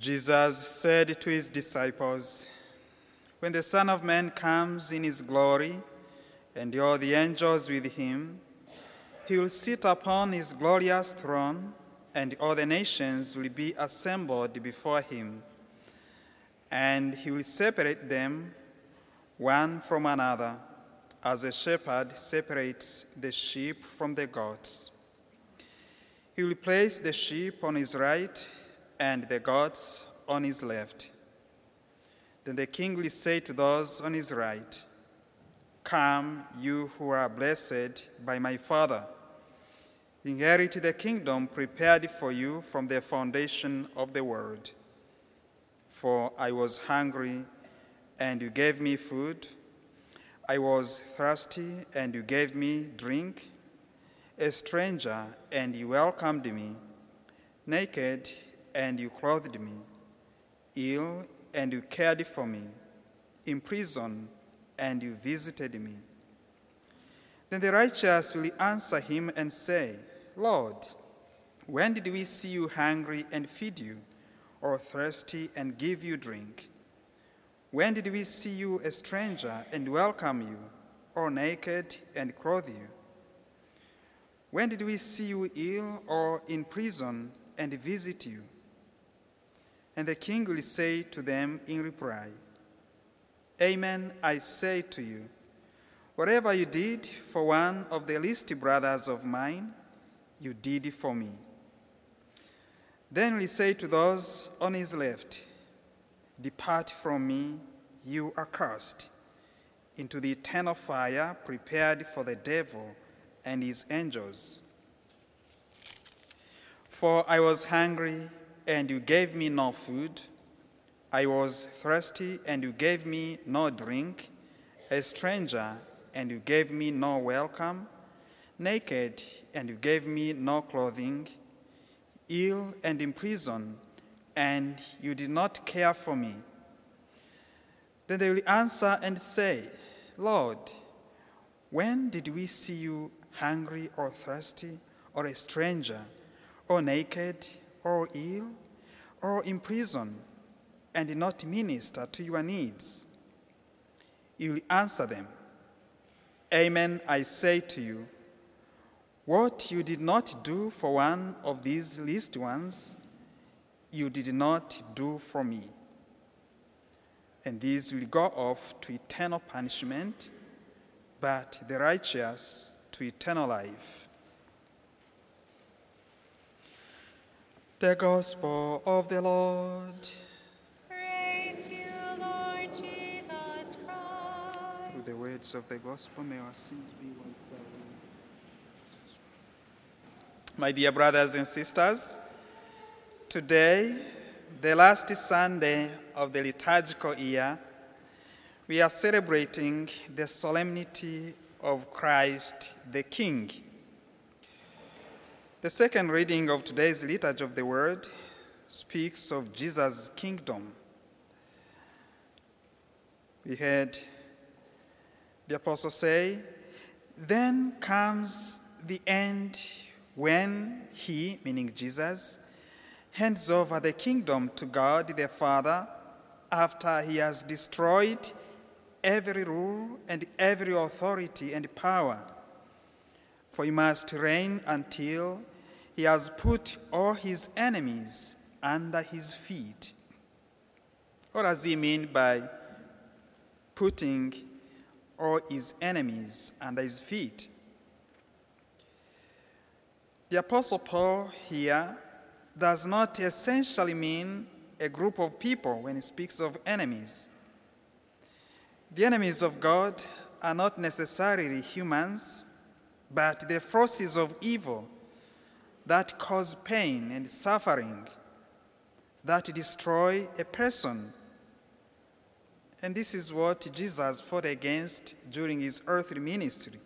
Jesus said to his disciples, "When the Son of Man comes in his glory, and all the angels with him, he will sit upon his glorious throne, and all the nations will be assembled before him. And he will separate them one from another, as a shepherd separates the sheep from the goats. He will place the sheep on his right and the goats on his left. Then the king will say to those on his right, 'Come, you who are blessed by my Father. Inherit the kingdom prepared for you from the foundation of the world. For I was hungry, and you gave me food. I was thirsty, and you gave me drink. A stranger, and you welcomed me. Naked, and you clothed me. Ill, and you cared for me. In prison, and you visited me.' Then the righteous will answer him and say, 'Lord, when did we see you hungry and feed you, or thirsty and give you drink? When did we see you a stranger and welcome you, or naked and clothe you? When did we see you ill or in prison and visit you?' And the king will say to them in reply, 'Amen, I say to you, whatever you did for one of the least brothers of mine, you did for me.' Then will say to those on his left, 'Depart from me, you accursed, into the eternal fire prepared for the devil and his angels. For I was hungry, and you gave me no food. I was thirsty, and you gave me no drink. A stranger, and you gave me no welcome. Naked, and you gave me no clothing. Ill and in prison, and you did not care for me.' Then they will answer and say, 'Lord, when did we see you hungry or thirsty, or a stranger, or naked, or ill, or in prison, and did not minister to your needs?' He will answer them, 'Amen, I say to you, what you did not do for one of these least ones, you did not do for me.' And these will go off to eternal punishment, but the righteous to eternal life." The Gospel of the Lord. Praise to you, Lord Jesus Christ. Through the words of the Gospel, may our sins be wiped away. My dear brothers and sisters, today, the last Sunday of the liturgical year, we are celebrating the solemnity of Christ the King. The second reading of today's Liturgy of the Word speaks of Jesus' kingdom. We heard the apostle say, "Then comes the end when he," meaning Jesus, "hands over the kingdom to God the Father after he has destroyed every rule and every authority and power. For he must reign until he has put all his enemies under his feet." What does he mean by putting all his enemies under his feet? The Apostle Paul here does not essentially mean a group of people when he speaks of enemies. The enemies of God are not necessarily humans, but the forces of evil that cause pain and suffering, that destroy a person. And this is what Jesus fought against during his earthly ministry.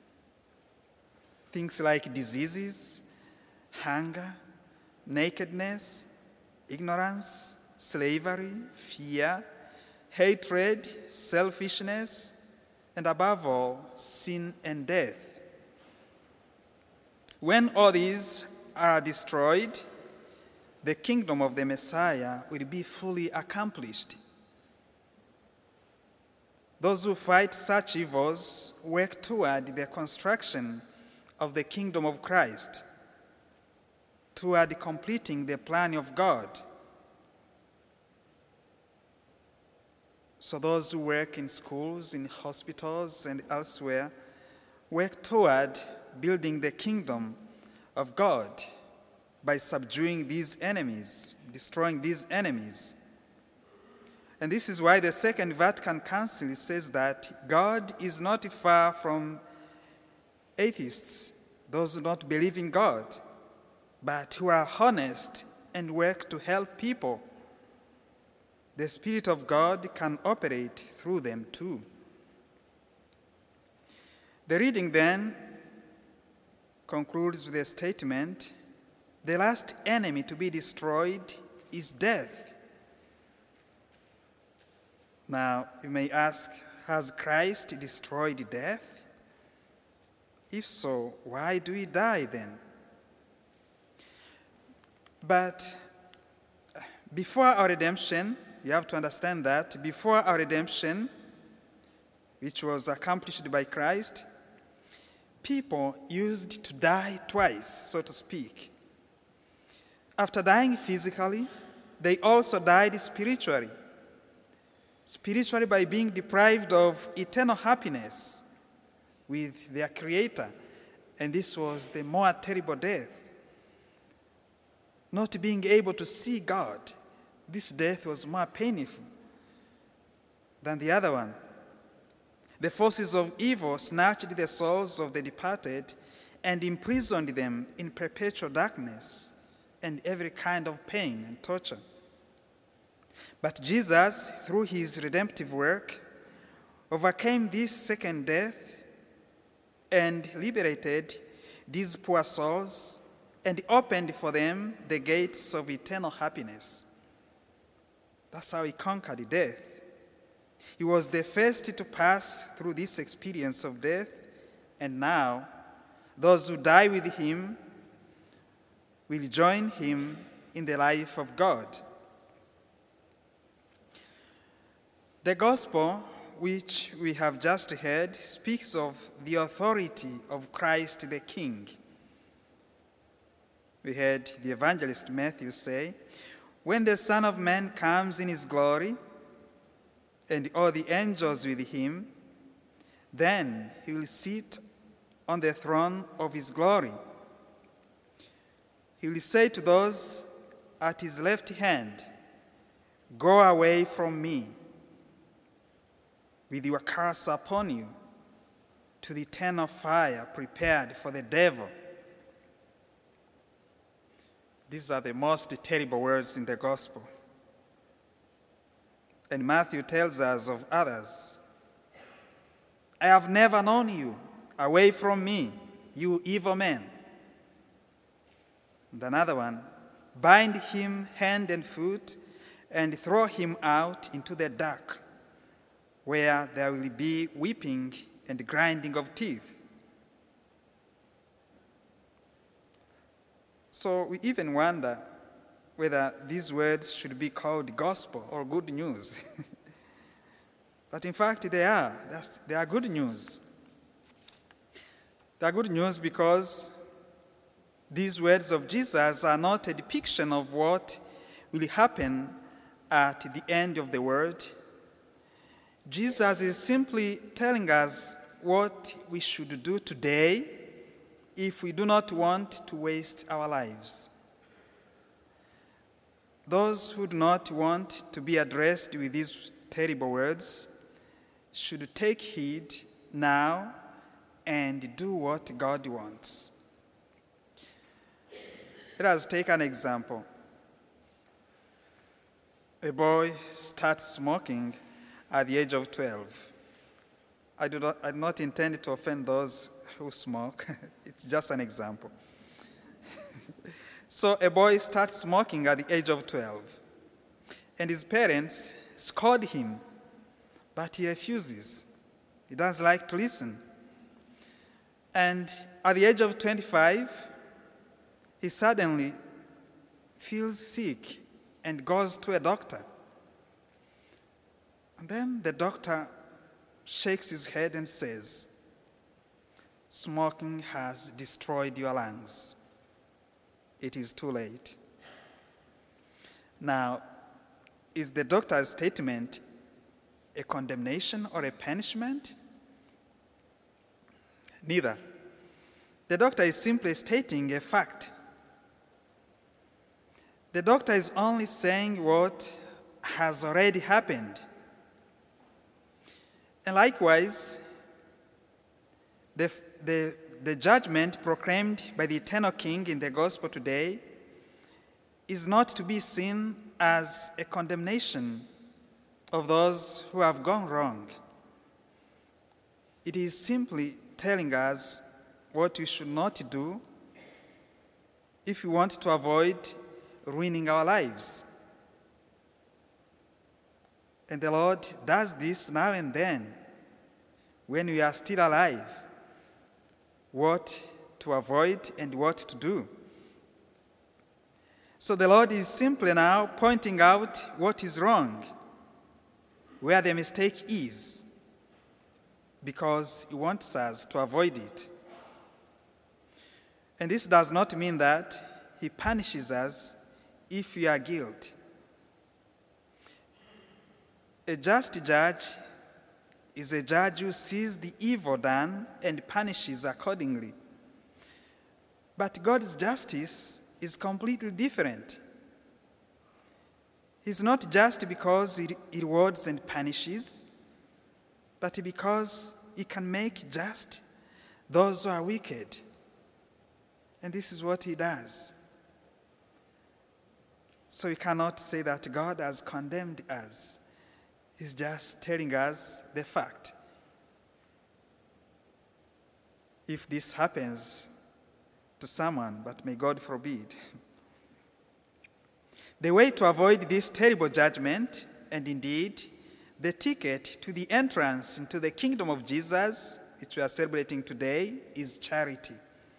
Things like diseases, hunger, nakedness, ignorance, slavery, fear, hatred, selfishness, and above all, sin and death. When all these are destroyed, the kingdom of the Messiah will be fully accomplished. Those who fight such evils work toward the construction of the kingdom of Christ, toward completing the plan of God. So those who work in schools, in hospitals, and elsewhere work toward building the kingdom of God by subduing these enemies, destroying these enemies. And this is why the Second Vatican Council says that God is not far from atheists, those who don't believe in God, but who are honest and work to help people. The Spirit of God can operate through them too. The reading then concludes with a statement: the last enemy to be destroyed is death. Now, you may ask, has Christ destroyed death? If so, why do we die then? But before our redemption, you have to understand that before our redemption, which was accomplished by Christ, people used to die twice, so to speak. After dying physically, they also died spiritually. Spiritually by being deprived of eternal happiness with their Creator. And this was the more terrible death. Not being able to see God. This death was more painful than the other one. The forces of evil snatched the souls of the departed and imprisoned them in perpetual darkness and every kind of pain and torture. But Jesus, through his redemptive work, overcame this second death and liberated these poor souls and opened for them the gates of eternal happiness. That's how he conquered death. He was the first to pass through this experience of death, and now those who die with him will join him in the life of God. The gospel, which we have just heard, speaks of the authority of Christ the King. We heard the evangelist Matthew say, "When the Son of Man comes in his glory, and all the angels with him, then he will sit on the throne of his glory. He will say to those at his left hand, 'Go away from me, with your curse upon you, to the eternal fire prepared for the devil.'" These are the most terrible words in the gospel. And Matthew tells us of others. "I have never known you. Away from me, you evil men." And another one, "Bind him hand and foot and throw him out into the dark, where there will be weeping and grinding of teeth." So we even wonder whether these words should be called gospel or good news. But in fact, they are. They are good news. They are good news because these words of Jesus are not a depiction of what will happen at the end of the world. Jesus is simply telling us what we should do today if we do not want to waste our lives. Those who do not want to be addressed with these terrible words should take heed now and do what God wants. Let us take an example. A boy starts smoking at the age of 12. I do not intend to offend those who smoke. It's just an example. So a boy starts smoking at the age of 12, and his parents scold him, but he refuses. He doesn't like to listen. And at the age of 25, he suddenly feels sick and goes to a doctor. And then the doctor shakes his head and says, "Smoking has destroyed your lungs. It is too late." Now, is the doctor's statement a condemnation or a punishment? Neither. The doctor is simply stating a fact. The doctor is only saying what has already happened. And likewise, the judgment proclaimed by the eternal King in the gospel today is not to be seen as a condemnation of those who have gone wrong. It is simply telling us what we should not do if we want to avoid ruining our lives. And the Lord does this now and then when we are still alive, what to avoid and what to do. So the Lord is simply now pointing out what is wrong, where the mistake is, because He wants us to avoid it. And this does not mean that He punishes us if we are guilty. A just judge is a judge who sees the evil done and punishes accordingly. But God's justice is completely different. He's not just because He rewards and punishes, but because He can make just those who are wicked. And this is what He does. So we cannot say that God has condemned us. He's just telling us the fact. If this happens to someone, but may God forbid. The way to avoid this terrible judgment, and indeed the ticket to the entrance into the kingdom of Jesus, which we are celebrating today, is charity.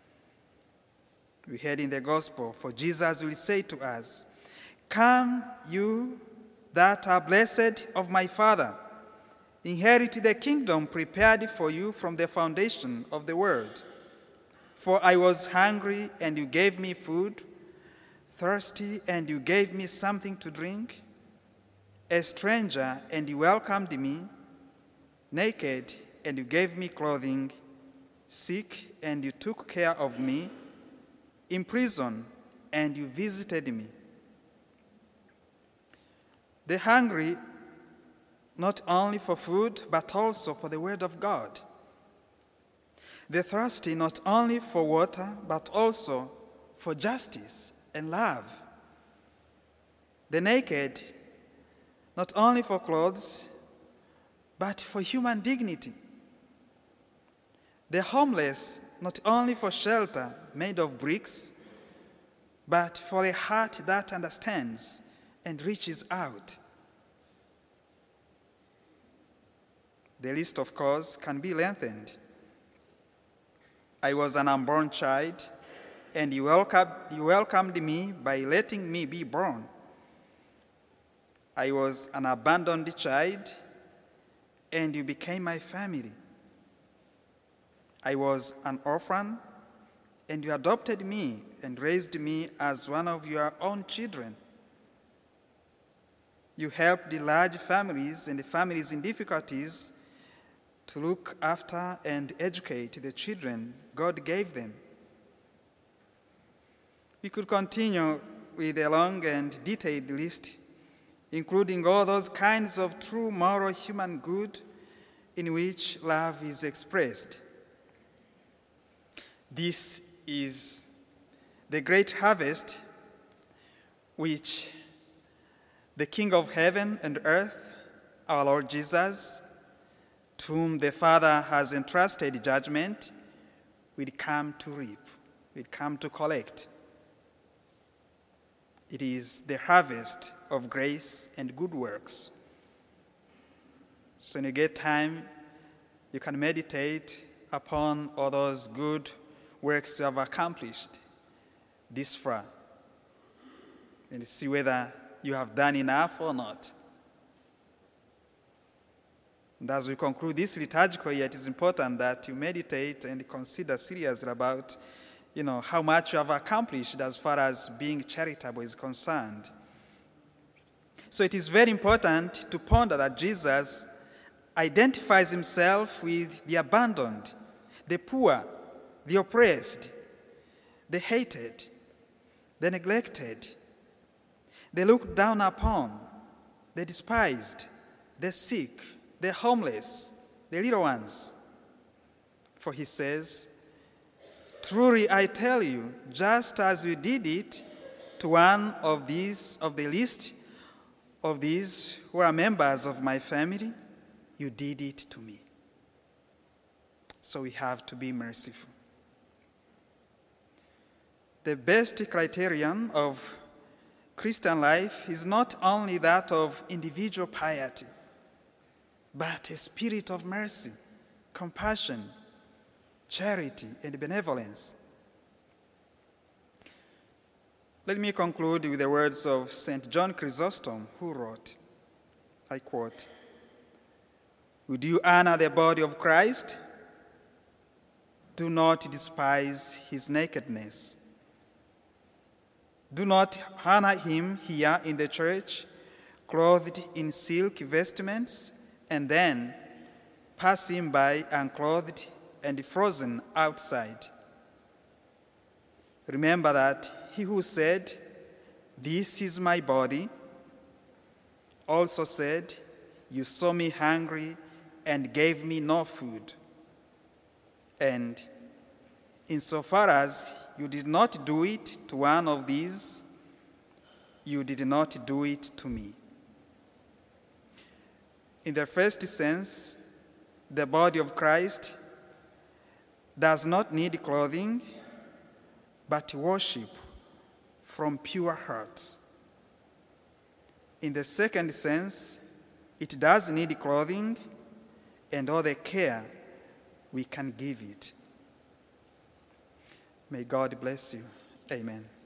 We heard in the gospel, for Jesus will say to us, "Come, you that are blessed of my Father, inherit the kingdom prepared for you from the foundation of the world. For I was hungry, and you gave me food, thirsty, and you gave me something to drink, a stranger, and you welcomed me, naked, and you gave me clothing, sick, and you took care of me, in prison, and you visited me." The hungry, not only for food, but also for the word of God. The thirsty, not only for water, but also for justice and love. The naked, not only for clothes, but for human dignity. The homeless, not only for shelter made of bricks, but for a heart that understands and reaches out. The list, of course, can be lengthened. I was an unborn child, and you welcomed me by letting me be born. I was an abandoned child, and you became my family. I was an orphan, and you adopted me and raised me as one of your own children. You helped the large families and the families in difficulties to look after and educate the children God gave them. We could continue with a long and detailed list, including all those kinds of true moral human good in which love is expressed. This is the great harvest which the King of heaven and earth, our Lord Jesus, to whom the Father has entrusted judgment, will come to reap, will come to collect. It is the harvest of grace and good works. So when you get time, you can meditate upon all those good works you have accomplished this far. and see whether you have done enough or not. And as we conclude this liturgical year, it is important that you meditate and consider seriously about, how much you have accomplished as far as being charitable is concerned. So it is very important to ponder that Jesus identifies himself with the abandoned, the poor, the oppressed, the hated, the neglected, the looked down upon, the despised, the sick, the homeless, the little ones. For he says, "Truly I tell you, just as you did it to one of the least of these who are members of my family, you did it to me." So we have to be merciful. The best criterion of Christian life is not only that of individual piety, but a spirit of mercy, compassion, charity, and benevolence. Let me conclude with the words of St. John Chrysostom, who wrote, I quote, "Would you honor the body of Christ? Do not despise his nakedness. Do not honor him here in the church, clothed in silk vestments, and then pass him by unclothed and frozen outside. Remember that he who said, 'This is my body,' also said, 'You saw me hungry and gave me no food.' And insofar as you did not do it to one of these, you did not do it to me." In the first sense, the body of Christ does not need clothing, but worship from pure hearts. In the second sense, it does need clothing and all the care we can give it. May God bless you. Amen.